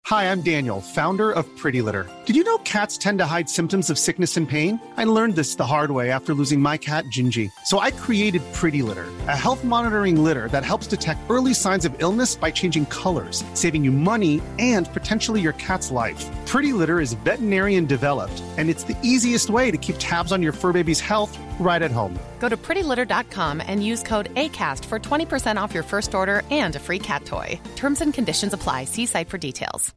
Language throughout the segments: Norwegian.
Hi, I'm Daniel, founder of Pretty Litter. Did you know cats tend to hide symptoms of sickness and pain? I learned this the hard way after losing my cat, Gingy. So I created Pretty Litter, a health monitoring litter that helps detect early signs of illness by changing colors, saving you money and potentially your cat's life. Pretty Litter is veterinarian developed, and it's the easiest way to keep tabs on your fur baby's health right at home. Go to prettylitter.com and use code ACAST for 20% off your first order and a free cat toy. Terms and conditions apply. See site for details.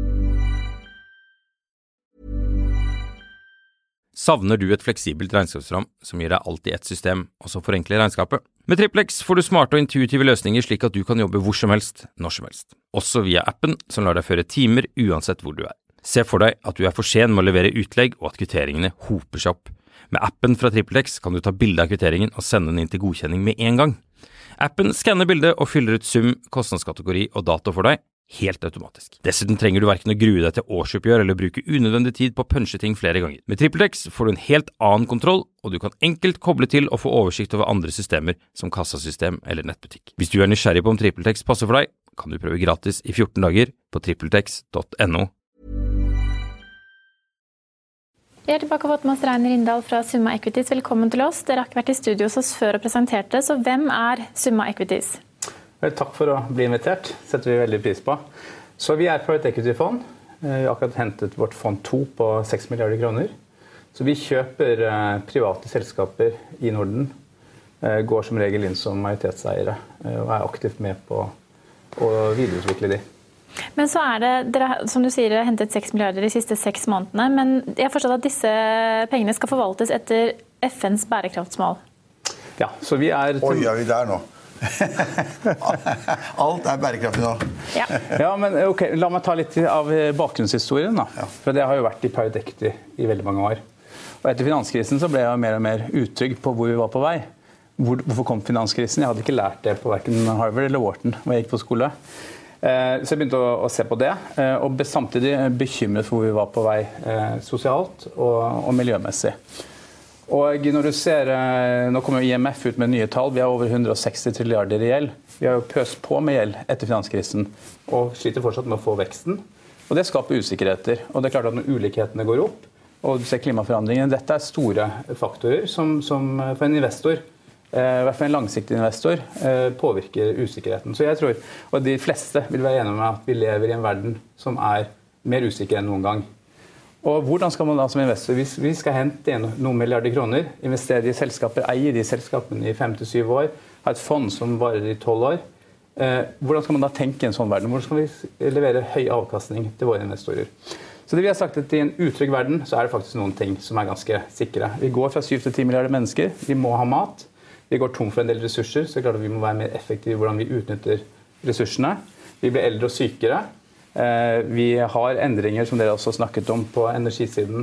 Savner du et fleksibelt regnskapsprogram som gir deg alt i ett system, og som forenkler regnskapet? Med Triplex får du smarte og intuitive løsninger slik at du kan jobbe hvor som helst, når som helst. Også via appen som lar deg føre timer uansett hvor du er. Se for deg at du er for sen med å levere utlegg og at kvitteringene hoper seg opp. Med appen fra Triplex kan du ta bilde av kvitteringen og sende den inn til godkjenning med en gang. Appen skanner bildet og fyller ut sum, kostnadskategori og dato for deg, helt automatisk. Dessuten trenger du hverken å grue deg til årsoppgjør eller bruke unødvendig tid på å punche ting flere ganger. Med TripleX får du en helt annen kontroll, og du kan enkelt koble til og få oversikt over andre systemer som kassasystem eller nettbutikk. Hvis du er nysgjerrig på om TripleX passer for deg, kan du prøve gratis i 14 dager på tripletex.no. Vi er tilbake og fått med oss Reiner Rindal fra Summa Equities. Velkommen til oss. Dere har ikke vært i studio hos oss før og presenterte, så hvem er Summa Equities? Vel, takk for å bli invitert. Setter vi veldig pris på. Så vi er Private Equity-fond. Vi har akkurat hentet vårt fond 2 på 6 milliarder kroner. Så vi kjøper private selskaper i Norden, går som regel inn som majoritetseiere og er aktivt med på å videreutvikle de. Men så er det, dere, som du sier, hentet 6 milliarder de siste 6 månedene, men jeg har forstått at disse pengene skal forvaltes etter FNs bærekraftsmål. Ja, så vi er... Oi, er vi der nå? Alt er bærekraftig nå. Ja, men ok, la meg ta litt av bakgrunnshistorien da. Ja. For det har jo vært i private equity i veldig mange år. Og etter finanskrisen så ble jeg mer og mer utrygg på hvor vi var på vei. Hvorfor kom finanskrisen? Jeg hadde ikke lært det på hverken Harvard eller Wharton når jeg gikk på skole. Så jeg begynte å se på det, og samtidig bekymret for hvor vi var på vei sosialt og miljømessig. Og når du ser, nå kommer IMF ut med nye tall, vi har over 160 trilliarder i gjeld. Vi har jo pøst på med gjeld etter finanskrisen, og sliter fortsatt med å få veksten. Og det skaper usikkerheter, og det er klart at når ulikhetene går opp, og du ser klimaforandringene, dette er store faktorer som for en investor, i hvert fall en langsiktig investor, påvirker usikkerheten. Så jeg tror, og de fleste vil være enige med at vi lever i en verden som er mer usikker enn noen gang. Og hvordan skal man da som investor, hvis vi skal hente inn noen milliarder kroner, investere i selskaper, eie de selskapene i 5-7 år, ha et fond som varer i 12 år, hvordan skal man da tenke i en sånn verden? Hvordan skal vi levere høy avkastning til våre investorer? Så det vi har sagt at i en utrygg verden, så er det faktisk noen ting som er ganske sikre. Vi går fra 7 til 10 milliarder mennesker, vi må ha mat, vi går tom for en del ressurser, så det er klart at vi må være mer effektive i hvordan vi utnytter ressursene. Vi blir eldre og sykere. Vi har endringer som dere også snakket om på energisiden,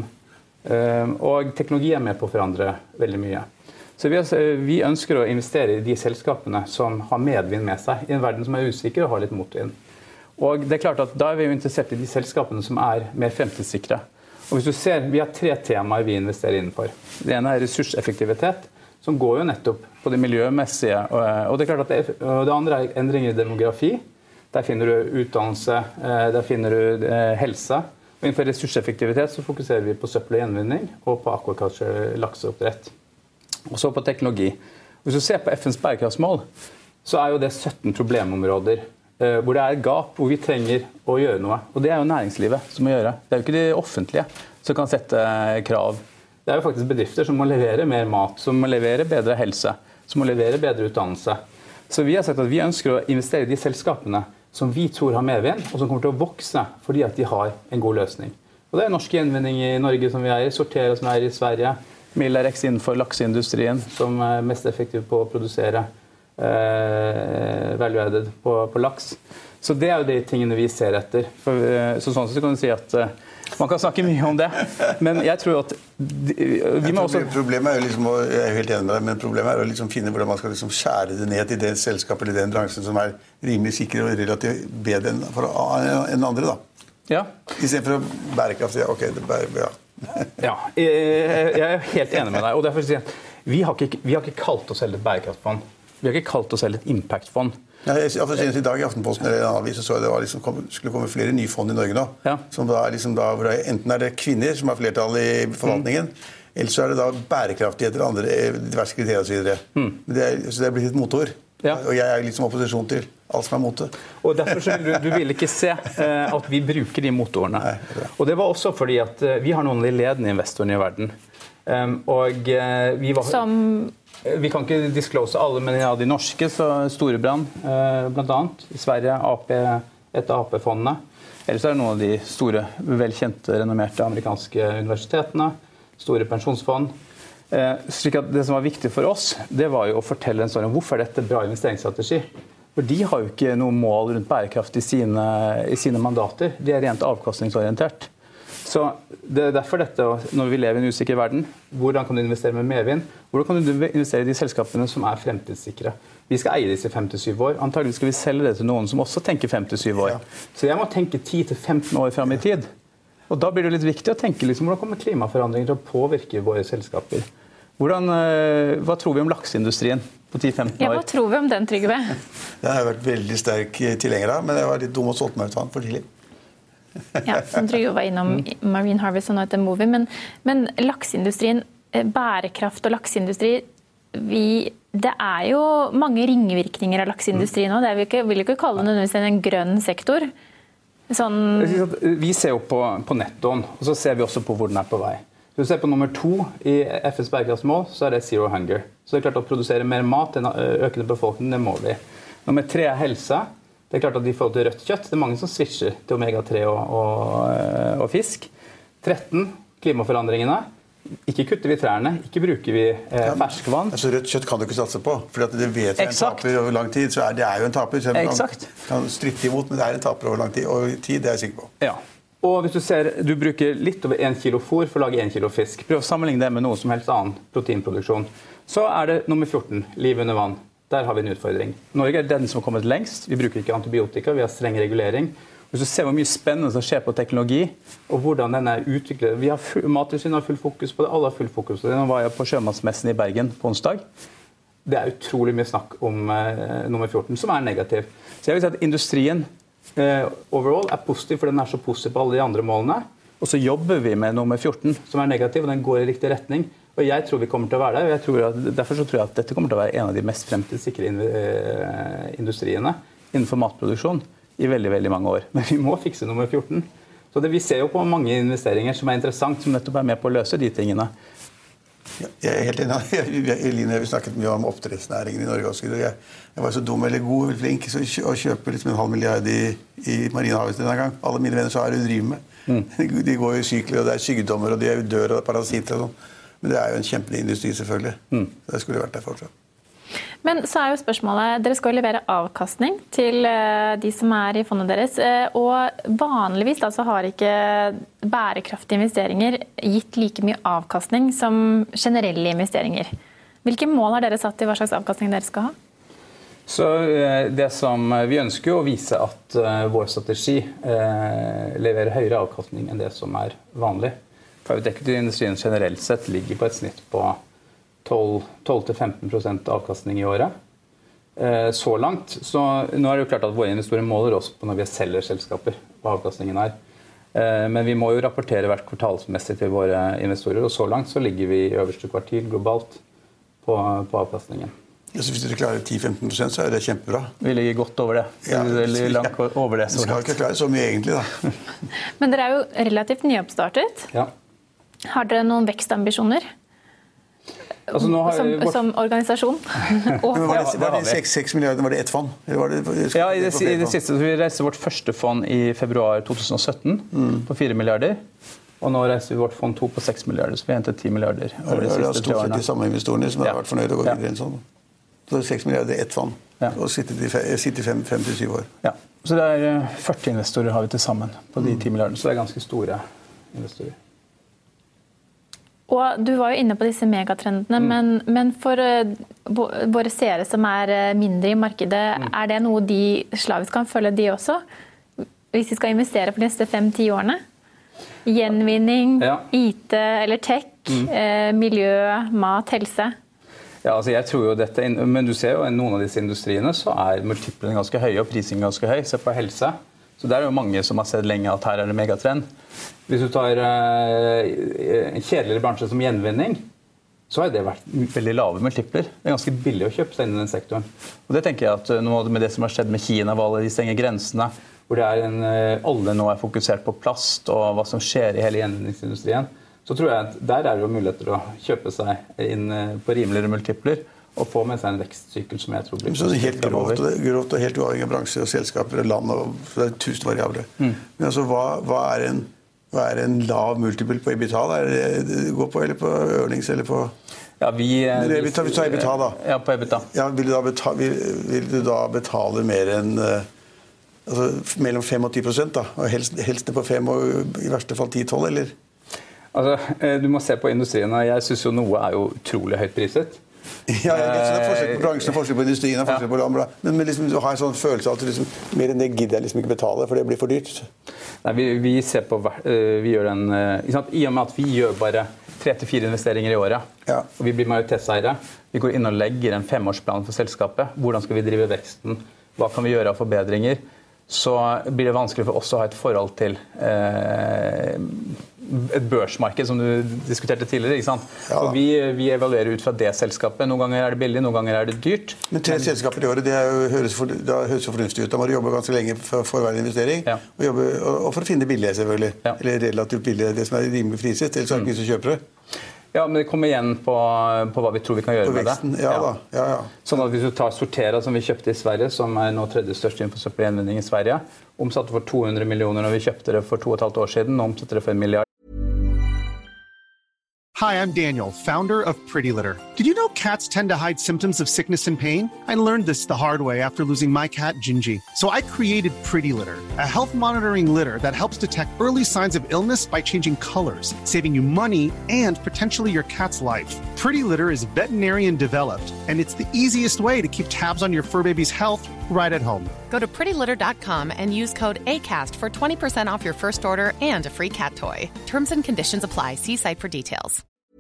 og teknologi er med på å forandre veldig mye. Så vi ønsker å investere i de selskapene som har medvind med seg, i en verden som er usikker og har litt motvind. Og det er klart at da er vi jo interessert i de selskapene som er mer fremtidssikre. Og hvis du ser, vi har 3 temaer vi investerer innenfor. Det ene er ressurseffektivitet, som går jo nettopp på det miljømessige, og det er klart at det andre er endringer i demografi. Der finner du utdannelse, der finner du helse. Og innenfor ressurseffektivitet så fokuserer vi på søppel og gjenvinning og på aquaculture, lakseoppdrett. Og så på teknologi. Hvis du ser på FNs bærekraftsmål, så er jo det 17 problemområder hvor det er gap, hvor vi trenger å gjøre noe. Og det er jo næringslivet som må gjøre. Det er jo ikke de offentlige som kan sette krav. Det er jo faktisk bedrifter som må levere mer mat, som må levere bedre helse, som må levere bedre utdannelse. Så vi har sagt at vi ønsker å investere i de selskapene som vi tror har medvind, og som kommer til å vokse fordi at de har en god løsning. Og det er norsk gjenvinning i Norge som vi eier, Sortera som vi eier i Sverige, Millerex innenfor lakseindustrien som er mest effektiv på å produsere value-added på laks. Så det er jo de tingene vi ser etter. Så sånn sett kan du si at man kan snakke mye om det, men jeg tror at vi må også... Problemet er jo liksom, jeg er helt enig med deg, men problemet er å liksom finne hvordan man skal liksom skjære det ned i det selskapet eller den bransjen som er rimelig sikker og relativt bedre enn andre da. Ja. I stedet for å bærekraft, ja, ok, det ja. Ja, jeg er helt enig med deg, og derfor sier jeg vi har ikke kalt oss selv et bærekraftfond. Vi har ikke kalt oss selv et impactfond. Ja, senest I dag I Aftenposten eller en avis så jeg det var skulle komme flere nye fond I Norge nå. Ja. Som da hvor enten det kvinner som har flertall I forvaltningen, eller så det da bærekraftigheter og andre diverse kriterier og så videre. Så det blitt et motor. Ja. Og jeg liksom opposisjon til alt som mote. Og derfor så du vil ikke se at vi bruker de motorene. Nei, og det var også fordi at vi har noen av de ledende investorene I verden. Og vi var... Vi kan ikke disclose alle, men ja, de norske, så Storebrand, blant annet. I Sverige, et av AP-fondene. Ellers det noen av de store, velkjente, renommerte amerikanske universitetene. Store pensjonsfond. Slik at det som var viktig for oss, det var jo å fortelle en sånn, hvorfor dette bra investeringsstrategi. For de har jo ikke noe mål rundt bærekraft I sine mandater. De rent avkastningsorientert. Så det derfor dette, når vi lever I en usikker verden, hvordan kan du investere med medvind? Hvordan kan du investere I de selskapene som fremtidssikre? Vi skal eie disse 5-7 år. Antageligvis skal vi selge det til noen som også tenker 5-7 år. Ja. Så jeg må tenke 10-15 år frem I tid. Og da blir det litt viktig å tenke liksom, hvordan kommer klimaforandringer til å påvirke våre selskaper? Hva tror vi om lakseindustrien på 10-15 år? Ja, hva tror vi om den, Trygve? Det har vært veldig sterk tilhenger av, men jeg var litt dum og solgte meg ut av den for tidlig. Ja, som Trygve var innom Marine Harvest og nå etter Movi, men lakseindustrien, bærekraft og lakseindustri, det jo mange ringvirkninger av lakseindustri nå. Det vil jo ikke kalle det nødvendigvis en grønn sektor. Vi ser jo på nettoen, og så ser vi også på hvor den på vei. Hvis du ser på nummer 2 I FNs bærekraftsmål, så det zero hunger. Så det klart å produsere mer mat enn økende befolkning, det må vi. Nummer 3 helse. Det klart at I forhold til rødt kjøtt, det mange som switcher til omega-3 og fisk. 13, klimaforandringene. Ikke kutter vi trærne, ikke bruker vi ferskvann. Altså rødt kjøtt kan du ikke satse på, for det vet en taper over lang tid, så det jo en taper. Så kan stritte imot, men det en taper over lang tid, og tid det jeg sikker på. Ja. Og hvis du ser, du bruker litt over 1 kilo fôr for å lage 1 kilo fisk. Prøv å sammenligne det med noe som helst annen proteinproduksjon. Så det nummer 14, liv under vann. Der har vi en utfordring. Norge den som har kommet lengst. Vi bruker ikke antibiotika, vi har streng regulering. Hvis du ser hvor mye spennende som skjer på teknologi, og hvordan den utviklet. Mattilsynet har full fokus på det, alle har full fokus på det. Nå var jeg på Sjømannsmessen I Bergen på onsdag. Det utrolig mye snakk om nummer 14, som negativ. Så jeg vil si at industrien overall positiv, for den så positiv på alle de andre målene. Og så jobber vi med nummer 14, som negativ, og den går I riktig retning. Og jeg tror vi kommer til å være der, og derfor så tror jeg at dette kommer til å være en av de mest fremtidssikre industriene innenfor matproduksjon I veldig, veldig mange år. Men vi må fikse nummer 14. Så vi ser jo på mange investeringer som interessant, som nettopp med på å løse de tingene. Ja, jeg helt enig. Vi snakket mye om oppdrettsnæringen I Norge også. Jeg var så dum eller god, eller flink å kjøpe liksom 1,5 milliard I Marine Harvest denne gang. Alle mine venner sa det du driver med. De går I sykler, og det sykdommer, og de dør, og parasitter og sånn. Men det jo en kjempeindustri selvfølgelig. Det skulle vært der fortsatt. Men så jo spørsmålet, dere skal levere avkastning til de som I fondet deres, og vanligvis da, så har ikke bærekraftige investeringer gitt like mye avkastning som generelle investeringer. Hvilke mål har dere satt I hva slags avkastning dere skal ha? Så det som vi ønsker å vise at vår strategi leverer høyere avkastning enn det som vanlig. Private equity-industrien generelt sett ligger på et snitt på 12-15% avkastning I året. Så langt. Så nå det jo klart at våre investorer måler oss på når vi selger selskaper, hva avkastningen Men vi må jo rapportere hvert kvartalsmessig til våre investorer, og så langt så ligger vi I øverste kvartil globalt på avkastningen. Ja, så hvis dere klarer 10-15%, så det kjempebra. Vi ligger godt over det. Ja, langt over det. Så skal ikke klare så mye egentlig da. Men dere jo relativt nyoppstartet. Ja. Har dere noen vekstambisjoner? Altså, nå har som organisasjon? Var det 6 milliarder, var det ett fond? Ja, I det siste vi reiser vårt første fond I februar 2017 på 4 milliarder. Og nå reiser vi vårt fond 2 på 6 milliarder, så vi har hentet 10 milliarder over de siste 3 årene. De samme investorene som har vært fornøyd å gå videre en sånn. Så 6 milliarder ett fond, og sitter I 5-7 år. Ja, så det 40 investorer har vi til sammen på de 10 milliardene, så det ganske store investorer. Og du var jo inne på disse megatrendene, men for våre seere som mindre I markedet, det noe de slavisk kan følge de også? Hvis de skal investere på de neste 5-10 årene? Gjenvinning, IT eller tech, miljø, mat, helse? Ja, altså jeg tror jo dette, men du ser jo i noen av disse industriene så multiplene ganske høye og prisingen ganske høy. Se på helse. Så det jo mange som har sett lenge at her det megatrend. Hvis du tar en kjedeligere bransje som gjenvinning, så har det vært veldig lave multipler. Det ganske billig å kjøpe seg inn i den sektoren. Og det tenker jeg at med det som har skjedd med Kina, hvor alle de stenger grensene, hvor alle nå fokusert på plast og hva som skjer i hele gjenvinningsindustrien, så tror jeg at der det jo muligheter å kjøpe seg inn på rimeligere multipler, og få med seg en vekstsykkel som jeg tror blir så det helt grovt og helt uavhengig av bransje og selskaper og land, og det 1000 variabler. Men altså, hva en lav multiple på EBITDA? Det går på, eller på earnings, eller på... Ja, vi tar EBITDA da. Ja, på EBITDA. Ja, vil du da betale mer enn mellom 5 og 10% da? Og helst på 5 og i verste fall 10-12, eller? Altså, du må se på industrien, og jeg synes jo noe jo utrolig høyt priset. Ja, det er forskjell på bransjen, forskjell på industrien, forskjell på land, men liksom, du har en sånn følelse av at liksom, mer enn det gidder jeg liksom ikke betale, for det blir for dyrt. Nei, vi ser på, vi gjør i og med at vi gjør bare 3-4 investeringer i året, og vi blir majoritetseiere, vi går inn og legger en 5-årsplan for selskapet, hvordan skal vi drive veksten, hva kan vi gjøre av forbedringer, så blir det vanskelig for oss å ha et forhold til et børsmarked, som du diskuterte tidligere, ikke sant? Ja. Og vi evaluerer ut fra det selskapet. Noen ganger det billig, noen ganger det dyrt. Men 3 selskaper i året, det høres så fornuftig ut. Da må du jobbe ganske lenge for hver investering, og for å finne det billige, selvfølgelig. Ja. Eller relativt billige, det som rimelig friset, eller så ikke så kjøper det. Ja, men det kommer igjen på hva vi tror vi kan gjøre med det. Ja. Sånn at hvis du tar Sortera, som vi kjøpte i Sverige, som nå tredje største innenfor søppelgjenvinning i Sverige, omsatte for 200 millioner når vi kjøpte det for 2,5 år siden, og omsatte det for 1 milliard. Hi, I'm Daniel, founder of Pretty Litter. Did you know cats tend to hide symptoms of sickness and pain? I learned this the hard way after losing my cat, Gingy. So I created Pretty Litter, a health monitoring litter that helps detect early signs of illness by changing colors, saving you money and potentially your cat's life. Pretty Litter is veterinarian developed, and it's the easiest way to keep tabs on your fur baby's health right at home. Go to prettylitter.com and use code ACAST for 20% off your first order and a free cat toy. Terms and conditions apply. See site for details.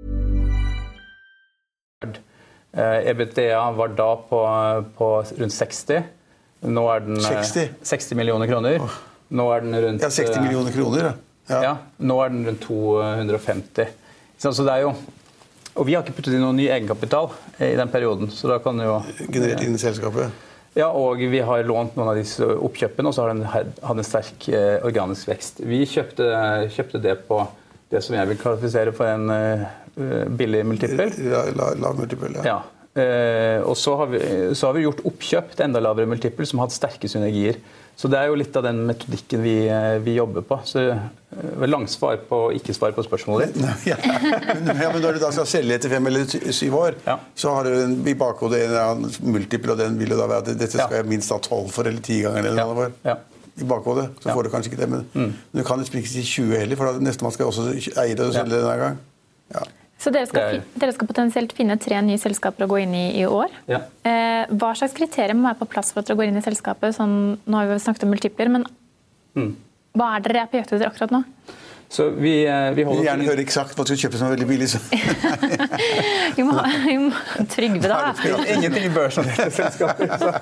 EBITDA var da på rundt 60. Nå den 60 millioner kroner. Nå den rundt 60 millioner kroner, ja. Nå den rundt 250. Så det jo, og vi har ikke puttet inn noen ny egenkapital i den perioden, så da kan jo generert inn i selskapet. Ja, og vi har lånt noen av disse oppkjøpene, og så har den hatt en sterk organisk vekst. Vi kjøpte det på det som jeg vil kvalifisere for en billig multiple. Lav multiple, ja. Og så har vi gjort oppkjøp til enda lavere multiple, som har hatt sterke synergier. Så det jo litt av den metodikken vi jobber på. Så det var langt svar på ikke svar på spørsmålet ditt. Ja, men når du da skal selge etter 5 eller 7 år, så har du i bakhodet en multiple, og den vil jo da være at dette skal jeg minst ha 12 for, eller 10 ganger eller noe for. I bakhodet, så får du kanskje ikke det, men du kan jo ikke si 20 heller, for neste man skal også eie det og selge denne gang. Ja. Så dere skal potensielt finne 3 nye selskaper å gå inn i år. Ja. Hva slags kriterier må være på plass for at dere går inn i selskapet? Sånn, nå har vi snakket om multipler, men hva dere på jakt etter akkurat nå? Så vi holder gjerne høre eksakt hva du skal kjøpe som er veldig billig. Vi må Trygve da. Ingenting i børsnoterte selskaper.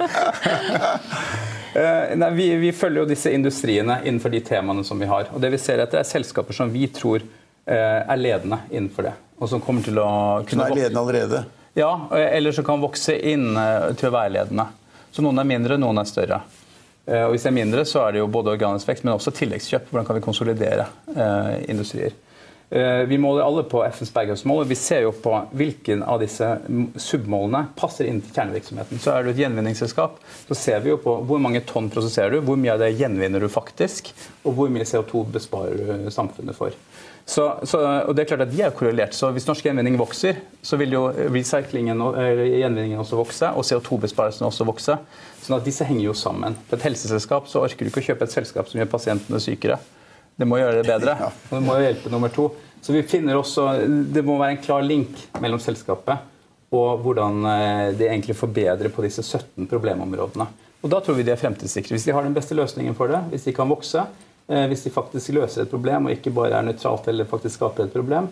Nei, vi følger jo disse industriene innenfor de temaene som vi har. Og det vi ser etter selskaper som vi tror ledende innenfor det. Og som kommer til å kunne vokse. Ledende allerede? Ja, eller som kan vokse inn til å være ledende. Så noen mindre, noen større. Og hvis det mindre, så det jo både organisk vekst, men også tilleggskjøp. Hvordan kan vi konsolidere industrier? Vi måler alle på FNs bærekraftsmål, og vi ser jo på hvilken av disse submålene passer inn til kjernevirksomheten. Så du et gjenvinningsselskap, så ser vi jo på hvor mange tonn prosesserer du, hvor mye av det gjenvinner du faktisk, og hvor mye CO2 besparer du samfunnet for. Og det klart at de korrelert, så hvis norsk gjenvinning vokser, så vil jo gjenvinningen også vokse, og CO2-besparelsen også vokse. Sånn at disse henger jo sammen. For et helseselskap så orker du ikke å kjøpe et selskap som gjør pasientene sykere. Det må gjøre det bedre, og det må hjelpe nummer 2. Så vi finner også, det må være en klar link mellom selskapet og hvordan de egentlig forbedrer på disse 17 problemområdene. Og da tror vi de fremtidssikre. Hvis de har den beste løsningen for det, hvis de kan vokse, hvis de faktisk løser et problem og ikke bare nøytralt eller faktisk skaper et problem,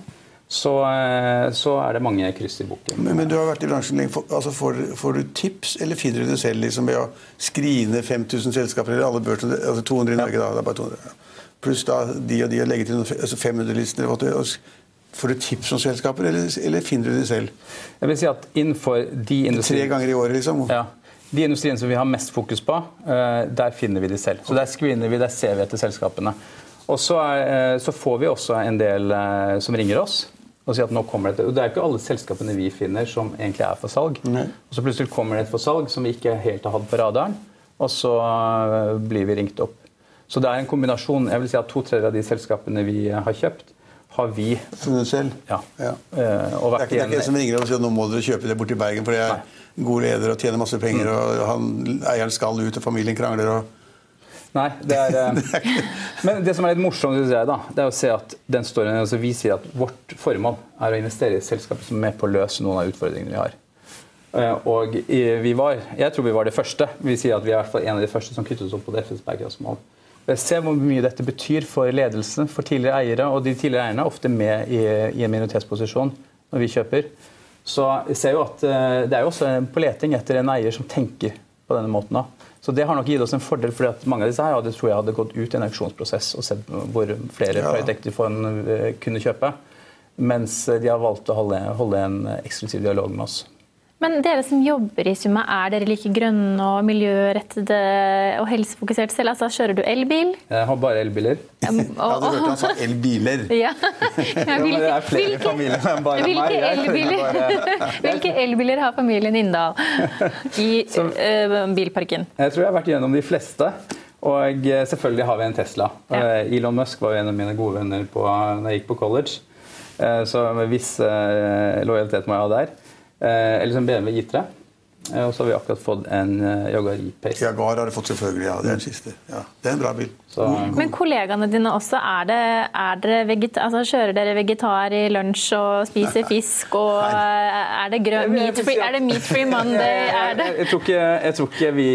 så det mange kryss I boken. Men du har vært I bransjen lenge. Altså får du tips, eller finner du det selv liksom, ved å skrine 5000 selskaper, eller alle børsene, altså 200 I Norge da, det bare 200. Pluss da de og de, og legge til noen 500 lister, får du tips om selskaper, eller finner du det selv? Jeg vil si at innenfor de industriene... 3 ganger I året, liksom? Ja. De industriene som vi har mest fokus på, der finner vi de selv. Så der screener vi, der ser vi etter selskapene. Og så får vi også en del som ringer oss, og sier at nå kommer det. Og det ikke alle selskapene vi finner som egentlig for salg. Nei. Og så plutselig kommer det et for salg som vi ikke helt har hatt på radaren, og så blir vi ringt opp. Så det en kombinasjon. Jeg vil si at 2/3 av de selskapene vi har kjøpt, har vi funnet selv? Ja. Og det ikke en som ringer og sier at nå må dere kjøpe det bort I Bergen, for jeg god leder og tjener masse penger, og eieren skal ut, og familien krangler og... Nei, det men det som litt morsomt synes jeg da, det å se at den storyen, altså vi sier at vårt formål å investere I selskaper som på å løse noen av utfordringene vi har. Og jeg tror vi var det første. Vi sier at vi I hvert fall en av de første som knyttet oss opp på det FNs bærekraftsmål. Jeg ser hvor mye dette betyr for ledelsen, for tidligere eiere, og de tidligere eierne ofte med I en minoritetsposisjon når vi kjøper. Så jeg ser jo at det jo også på leting etter en eier som tenker på denne måten da. Så det har nok gitt oss en fordel, fordi at mange av disse her det tror jeg hadde gått ut I en auksjonsprosess og sett hvor flere private equity-fond kunne kjøpe, mens de har valgt å holde en eksklusiv dialog med oss. Men dere som jobber I Summa, dere like grønne og miljørettede og helsefokusert selv? Altså, kjører du elbil? Jeg har bare elbiler. Ja, du hørte han sa elbiler. Ja. Men det flere familier enn bare meg. Hvilke elbiler har familien Inndal I bilparken? Jeg tror jeg har vært gjennom de fleste, og selvfølgelig har vi en Tesla. Elon Musk var jo en av mine gode venner når jeg gikk på college, så med viss lojalitet må jeg ha der. Eller som BMW I3. Og så har vi akkurat fått en Jaguar E-Pace. Jaguar har du fått selvfølgelig, ja. Det den siste. Ja, det en bra bil. Men kollegaene dine også, kjører dere vegetar I lunsj og spiser fisk, og det meat-free Monday? Jeg tror ikke vi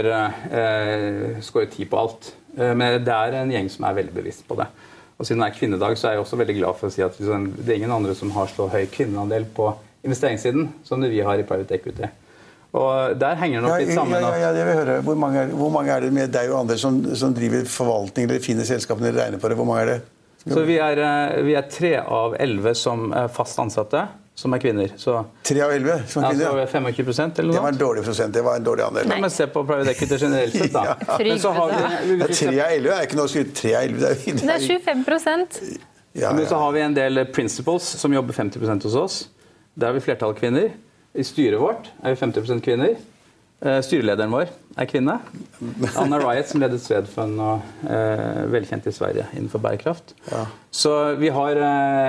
skårer 10 på alt. Men det en gjeng som veldig bevisst på det. Og siden det kvinnedag, så jeg også veldig glad for å si at det ingen andre som har så høy kvinneandel på investeringssiden, som det vi har I private equity. Og der henger det nok litt sammen. Ja, jeg vil høre. Hvor mange det med deg og andre som driver forvaltning, eller finner selskapene, eller regner på det? Hvor mange det? Så vi 3 av 11 som fast ansatte, som kvinner. Så, 3 av 11 som kvinner? Altså 25% eller noe? Det var en dårlig prosent, det var en dårlig andel. Men se på private equity generelt sett da. Men så har vi 3 av 11 ikke noe å skrive. 3 av 11, det 25%. Men så har vi en del principals som jobber 50% hos oss. Der har vi flertall kvinner. I styret vårt vi 50% kvinner. Styrelederen vår kvinne. Anna Riot, som ledet Swedfund og velkjent I Sverige innenfor bærekraft. Ja. Så vi har...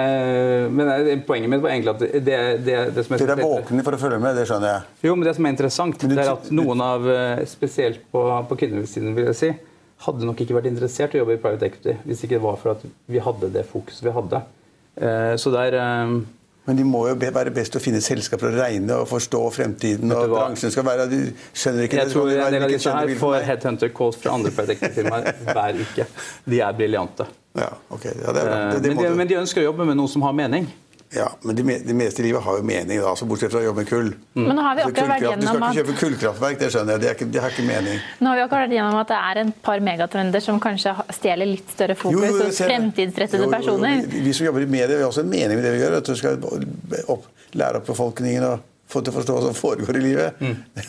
men poenget mitt var egentlig at det som Dere våkne for å følge med, det skjønner jeg. Jo, men det som interessant, det at noen av, spesielt på kvinnesiden vil jeg si, hadde nok ikke vært interessert I å jobbe I private equity, hvis ikke det var for at vi hadde det fokuset vi hadde. Så Men de må jo være best å finne selskaper å regne og forstå fremtiden, og bransjen skal være, du skjønner ikke det. Jeg tror en del av disse her får headhunter calls fra andre private-firmaer hver uke. De briljante. Ja, ok. Ja, det men de ønsker å jobbe med noe som har mening. Ja, men det meste I livet har jo mening, da, så bortsett fra å jobbe med kull. Men nå har vi akkurat vært gjennom at... Du skal ikke kjøpe kullkraftverk, det skjønner jeg, det har ikke mening. Nå har vi akkurat vært gjennom at det en par megatrender som kanskje stjeler litt større fokus hos fremtidsrettede personer. Vi som jobber med det, vi har også en mening med det vi gjør, at du skal lære opp befolkningen og få til å forstå hva som foregår I livet.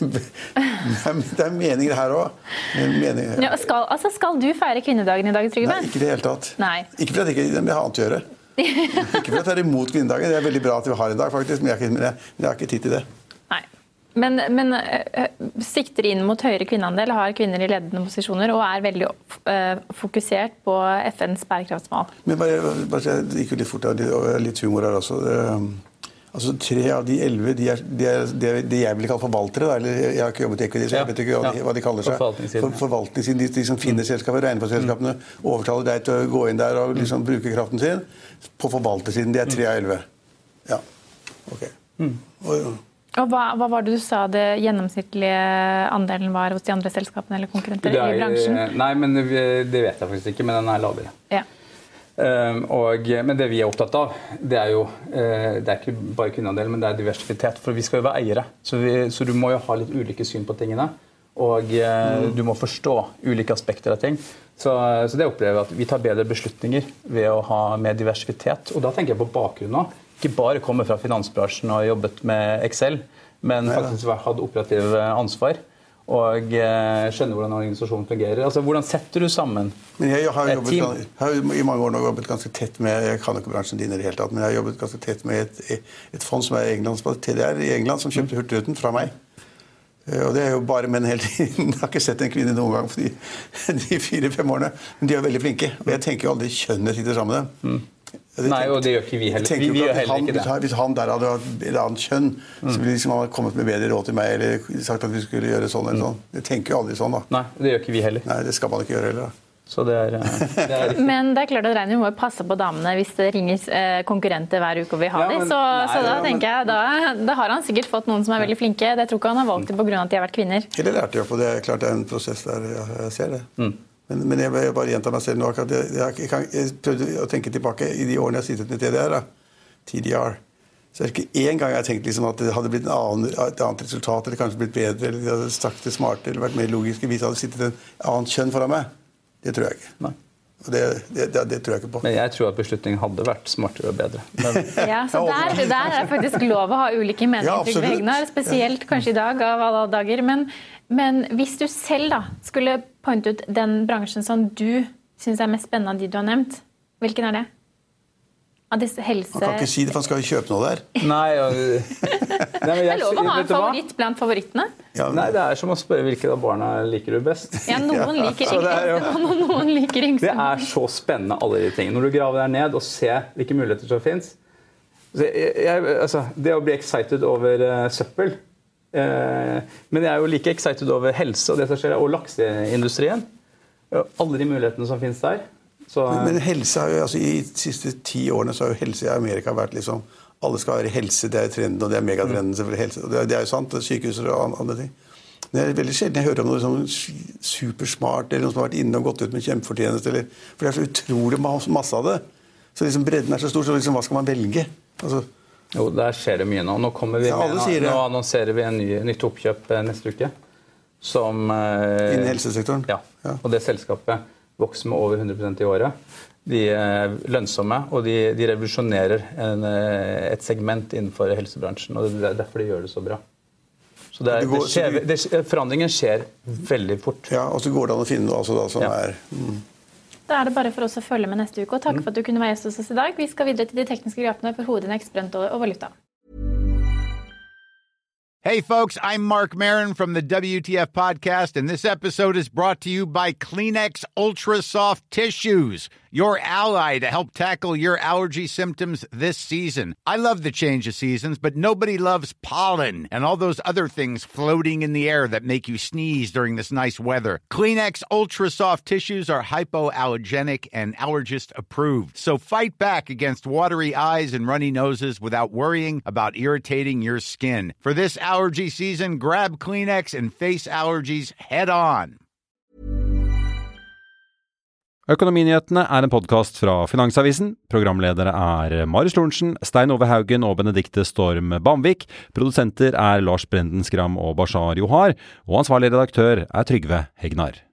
Det meninger her også. Ja, skal du feire kvinnedagen I dag, Trygve? Nei, ikke det helt tatt. Nei. Ikke for at jeg ikke har annet å gjøre. Ikke for at jeg imot kvinnedagen. Det veldig bra at vi har en dag, faktisk, men jeg har ikke tid til det. Nei. Men sikter inn mot høyere kvinneandel, har kvinner I ledende posisjoner og veldig fokusert på FNs bærekraftsmål. Men bare det gikk jo litt fort, og litt humor her også. Altså 3 av de 11, det jeg vil kalle forvaltere, eller jeg har ikke jobbet I equity, så jeg vet ikke hva de kaller seg. Forvaltningssiden, de som finner selskaper, regner på selskapene, overtaler deg til å gå inn der og liksom bruke kraften sin. På forvaltersiden, det 3 av 11. Ja, ok. Og hva var det du sa det gjennomsnittlige andelen var hos de andre selskapene eller konkurrenter I bransjen? Nei, men det vet jeg faktisk ikke, men den lavere. Ja. Men det vi opptatt av, det jo det ikke bare kvinneandel, men det diversitet, for vi skal jo være eiere, så du må jo ha litt ulike syn på tingene, og du må forstå ulike aspekter av ting. Så det opplever jeg at vi tar bedre beslutninger ved å ha mer diversitet, og da tenker jeg på bakgrunnen nå. Ikke bare komme fra finansbransjen og jobbet med Excel, men faktisk hatt operativ ansvar og skjønne hvordan organisasjonen fungerer. Altså, hvordan setter du sammen jeg har i mange år nå jobbet ganske tett med, jeg kan ikke bransjen din i det hele tatt, men jeg har jobbet ganske tett med et fond som TDR i England, som kjøpte Hurtigruten fra meg. Og det jo bare menn hele tiden. Jeg har ikke sett en kvinne noen gang for de 4-5 årene. Men de veldig flinke. Og jeg tenker jo aldri kjønnet sitter sammen med dem. Nei, og det gjør ikke vi heller. Vi gjør heller ikke det. Hvis han der hadde hatt et annet kjønn, så ville liksom han kommet med bedre råd til meg, eller sagt at vi skulle gjøre sånn eller sånn. Jeg tenker jo aldri sånn da. Nei, det gjør ikke vi heller. Nei, det skal man ikke gjøre heller da. Så det riktig. Men det klart at Reiner må jo passe på damene hvis det ringer konkurrenter hver uke og vil ha dem. Så da tenker jeg, da har han sikkert fått noen som veldig flinke. Det tror ikke han har valgt det på grunn av at de har vært kvinner. Det lærte jeg på, det klart det en prosess der jeg ser det. Men jeg vil bare gjenta meg selv nå, at jeg prøvde å tenke tilbake i de årene jeg har sittet med TDR, TDR. Så det ikke en gang jeg har tenkt liksom at det hadde blitt et annet resultat, eller kanskje blitt bedre, eller de hadde sagt det smart, eller vært mer logisk, hvis det hadde sittet en annet kjønn foran meg. Det tror jeg ikke. Nei. Og det tror jeg ikke på. Men jeg tror at beslutningen hadde vært smartere og bedre. Men... Ja, så der faktisk lov å ha ulike meninger, Hegnar, spesielt kanskje i dag av alle dager. Men hvis du selv da skulle pointe ut den bransjen som du synes mest spennende av de du har nevnt, hvilken det? Av disse helse... Man kan ikke si det, for han skal jo kjøpe noe der. Nei, men det lov å ha en favoritt blant favorittene. Ja, nei, det som å spørre hvilke av barna liker du best. Ja, noen liker yngste, noen liker yngste. Det så spennende, alle de tingene. Når du graver der ned og ser hvilke muligheter som finnes. Det å bli excited over søppel, men jeg jo like excited over helse og det som skjer, og lakseindustrien. Alle de mulighetene som finnes der. Men helse har jo, i de siste 10 årene så har jo helse i Amerika vært liksom, alle skal være helse, det trenden, og det megatrenden selvfølgelig helse, og det jo sant, sykehuser og andre ting. Men det veldig sjelden jeg hører om noe sånn supersmart, eller noen som har vært inne og gått ut med kjempefortjeneste, for det så utrolig masse av det. Så liksom bredden så stor, så liksom, hva skal man velge? Altså, jo, der skjer det mye nå. Nå annonserer vi en nytt oppkjøp neste uke, som... Innen helsesektoren? Ja, og det selskapet vokser med over 100% i året. De lønnsomme, og de revolusjonerer et segment innenfor helsebransjen, og det derfor de gjør det så bra. Så forandringen skjer veldig fort. Ja, og så går det an å finne noe altså, da, som Da det bare for oss å følge med neste uke, og takk for at du kunne være gjest hos oss i dag. Vi skal videre til de tekniske grafene for hovedindex, brent og valuta. Hey folks, I'm Mark Maron from the WTF podcast, and this episode is brought to you by Kleenex Ultra Soft Tissues, your ally to help tackle your allergy symptoms this season. I love the change of seasons, but nobody loves pollen and all those other things floating in the air that make you sneeze during this nice weather. Kleenex Ultra Soft Tissues are hypoallergenic and allergist approved, so fight back against watery eyes and runny noses without worrying about irritating your skin. For this allergy season, grab Kleenex and face allergies head on. Økonominyhetene en podcast fra Finansavisen. Programledere Marius Lorentzen, Stein Ove Haugen og Benedikte Storm Bamvik. Produsenter Lars Brenden Skram og Bashar Johar. Og ansvarlig redaktør Trygve Hegnar.